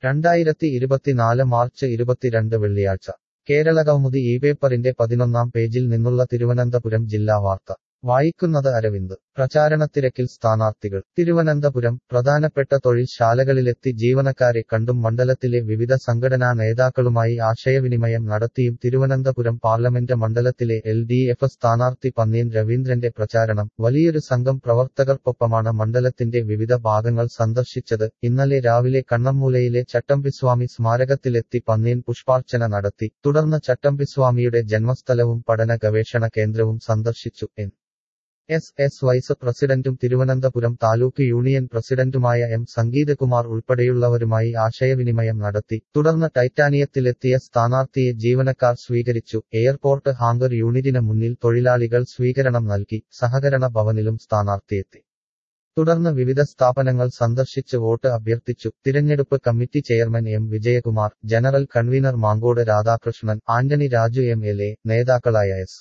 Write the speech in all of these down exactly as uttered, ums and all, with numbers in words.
രണ്ടായിരത്തി ഇരുപത്തിനാല് മാർച്ച് ഇരുപത്തിരണ്ട് വെള്ളിയാഴ്ച കേരളകൗമുദി ഈ പേപ്പറിന്റെ പതിനൊന്നാം പേജിൽ നിന്നുള്ള തിരുവനന്തപുരം ജില്ലാ വാർത്ത വായിക്കുന്നത് അരവിന്ദ്. പ്രചാരണത്തിരക്കിൽ സ്ഥാനാർത്ഥികൾ. തിരുവനന്തപുരം പ്രധാനപ്പെട്ട തൊഴിൽ ശാലകളിലെത്തി ജീവനക്കാരെ കണ്ടും മണ്ഡലത്തിലെ വിവിധ സംഘടനാ നേതാക്കളുമായി ആശയവിനിമയം നടത്തിയും തിരുവനന്തപുരം പാർലമെന്റ് മണ്ഡലത്തിലെ എൽ ഡി എഫ് സ്ഥാനാർത്ഥി പന്ന്യൻ രവീന്ദ്രന്റെ പ്രചാരണം. വലിയൊരു സംഘം പ്രവർത്തകർക്കൊപ്പമാണ് മണ്ഡലത്തിന്റെ വിവിധ ഭാഗങ്ങൾ സന്ദർശിച്ചത്. ഇന്നലെ രാവിലെ കണ്ണമ്മൂലയിലെ ചട്ടമ്പിസ്വാമി സ്മാരകത്തിലെത്തി പന്ന്യൻ പുഷ്പാർച്ചന നടത്തി. തുടർന്ന് ചട്ടമ്പിസ്വാമിയുടെ ജന്മസ്ഥലവും പഠന ഗവേഷണ കേന്ദ്രവും സന്ദർശിച്ചു. എൻ എസ് എസ് വൈസ് പ്രസിഡന്റും തിരുവനന്തപുരം താലൂക്ക് യൂണിയൻ പ്രസിഡന്റുമായ എം സംഗീതകുമാർ ഉൾപ്പെടെയുള്ളവരുമായി ആശയവിനിമയം നടത്തി. തുടർന്ന് ടൈറ്റാനിയത്തിലെത്തിയ സ്ഥാനാർത്ഥിയെ ജീവനക്കാർ സ്വീകരിച്ചു. എയർപോർട്ട് ഹാങ്കർ യൂണിറ്റിന് മുന്നിൽ തൊഴിലാളികൾ സ്വീകരണം നൽകി. സഹകരണ ഭവനിലും സ്ഥാനാർത്ഥിയെത്തി. തുടർന്ന് വിവിധ സ്ഥാപനങ്ങൾ സന്ദർശിച്ച് വോട്ട് അഭ്യർത്ഥിച്ചു. തിരഞ്ഞെടുപ്പ് committee chairman M Vijayakumar, general convener Mangode Radhakrishnan, Antony Raju M L A, നേതാക്കളായ S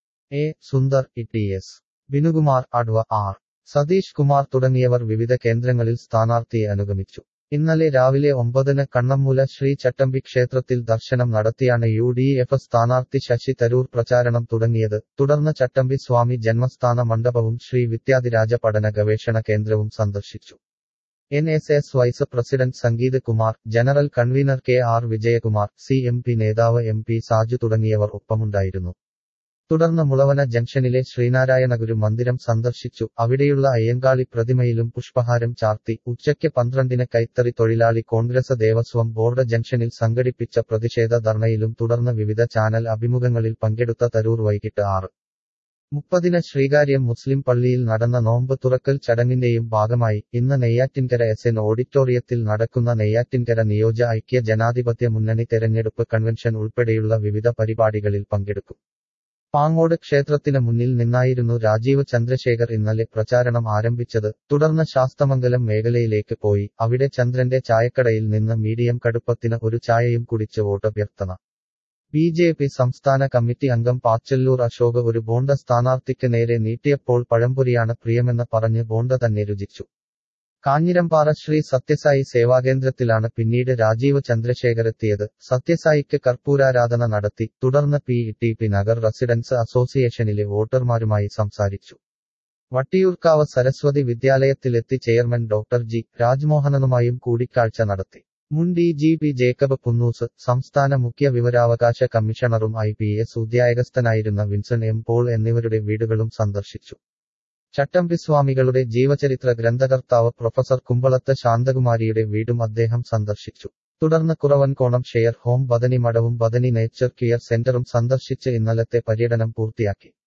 A Sundar, E T S Binukumar, adv R Satheesh Kumar തുടങ്ങിയവർ വിവിധ കേന്ദ്രങ്ങളിൽ സ്ഥാനാർത്ഥിയെ അനുഗമിച്ചു. ഇന്നലെ രാവിലെ ഒമ്പതിന് കണ്ണമ്മൂല ശ്രീ ചട്ടമ്പി ക്ഷേത്രത്തിൽ ദർശനം നടത്തിയാണ് യു ഡി എഫ് സ്ഥാനാർത്ഥി ശശി തരൂർ പ്രചാരണം തുടങ്ങിയത്. തുടർന്ന് ചട്ടമ്പി സ്വാമി ജന്മസ്ഥാന മണ്ഡപവും ശ്രീ വിദ്യാധിരാജ പഠന ഗവേഷണ കേന്ദ്രവും സന്ദർശിച്ചു. N S S vice president Sangeeth Kumar, general convener K R Vijayakumar, C M P നേതാവ് എം പി സാജു തുടങ്ങിയവർ ഒപ്പമുണ്ടായിരുന്നു. തുടർന്ന് മുളവന ജംഗ്ഷനിലെ ശ്രീനാരായണഗുരു മന്ദിരം സന്ദർശിച്ചു. അവിടെയുള്ള അയ്യങ്കാളി പ്രതിമയിലും പുഷ്പഹാരം ചാർത്തി. ഉച്ചയ്ക്ക് പന്ത്രണ്ടിന് കൈത്തറി തൊഴിലാളി കോൺഗ്രസ് ദേവസ്വം ബോർഡ് ജംഗ്ഷനിൽ സംഘടിപ്പിച്ച പ്രതിഷേധ ധർണയിലും തുടർന്ന് വിവിധ ചാനൽ അഭിമുഖങ്ങളിൽ പങ്കെടുത്ത തരൂർ വൈകിട്ട് ആറ് മുപ്പതിന് ശ്രീകാര്യം മുസ്ലിം പള്ളിയിൽ നടന്ന നോമ്പ് തുറക്കൽ ചടങ്ങിന്റെയും ഭാഗമായി ഇന്ന് നെയ്യാറ്റിൻകര എസ് എൻ ഓഡിറ്റോറിയത്തിൽ നടക്കുന്ന നെയ്യാറ്റിൻകര നിയോജക ഐക്യ ജനാധിപത്യ മുന്നണി തെരഞ്ഞെടുപ്പ് കൺവെൻഷൻ ഉൾപ്പെടെയുള്ള വിവിധ പരിപാടികളിൽ പങ്കെടുക്കും. പാങ്ങോട് ക്ഷേത്രത്തിന് മുന്നിൽ നിന്നായിരുന്നു രാജീവ് ചന്ദ്രശേഖർ ഇന്നലെ പ്രചാരണം ആരംഭിച്ചത്. തുടർന്ന് ശാസ്തമംഗലം മേഖലയിലേക്ക് പോയി. അവിടെ ചന്ദ്രന്റെ ചായക്കടയിൽ നിന്ന് മീഡിയം കടുപ്പത്തിന് ഒരു ചായയും കുടിച്ച് വോട്ടഭ്യർത്ഥന. ബി ജെ പി സംസ്ഥാന കമ്മിറ്റി അംഗം പാച്ചല്ലൂർ അശോക് ഒരു ബോണ്ട സ്ഥാനാർത്ഥിക്ക് നേരെ നീട്ടിയപ്പോൾ പഴംപൊരിയാണ് പ്രിയമെന്ന് പറഞ്ഞ് ബോണ്ട തന്നെ രുചിച്ചു. കാഞ്ഞിരംപാറ ശ്രീ സത്യസായി സേവാകേന്ദ്രത്തിലാണ് പിന്നീട് രാജീവ് ചന്ദ്രശേഖരെത്തിയത്. സത്യസായിക്ക് കർപ്പൂരാരാധന നടത്തി. തുടർന്ന് P T P Nagar residence അസോസിയേഷനിലെ വോട്ടർമാരുമായി സംസാരിച്ചു. വട്ടിയൂർക്കാവ് സരസ്വതി വിദ്യാലയത്തിലെത്തി ചെയർമാൻ ഡോക്ടർ ജി രാജ്മോഹനനുമായും കൂടിക്കാഴ്ച നടത്തി. മുൻ D G P Jacob Punnoose, സംസ്ഥാന മുഖ്യ വിവരാവകാശ കമ്മീഷണറും ഐ പി എസ് ഉദ്യോഗസ്ഥനായിരുന്ന വിൻസൻ എം പോൾ എന്നിവരുടെ വീടുകളും സന്ദർശിച്ചു. ചട്ടമ്പിസ്വാമികളുടെ ജീവചരിത്ര ഗ്രന്ഥകർത്താവ് പ്രൊഫസർ കുമ്പളത്ത് ശാന്തകുമാരിയുടെ വീടും അദ്ദേഹം സന്ദർശിച്ചു. തുടർന്ന് കുറവൻകോണം ഷെയർ ഹോം, ബദനി മഠവും ബദനി നേച്ചർ കെയർ സെന്ററും സന്ദർശിച്ച് ഇന്നലത്തെ പര്യടനം പൂർത്തിയാക്കി.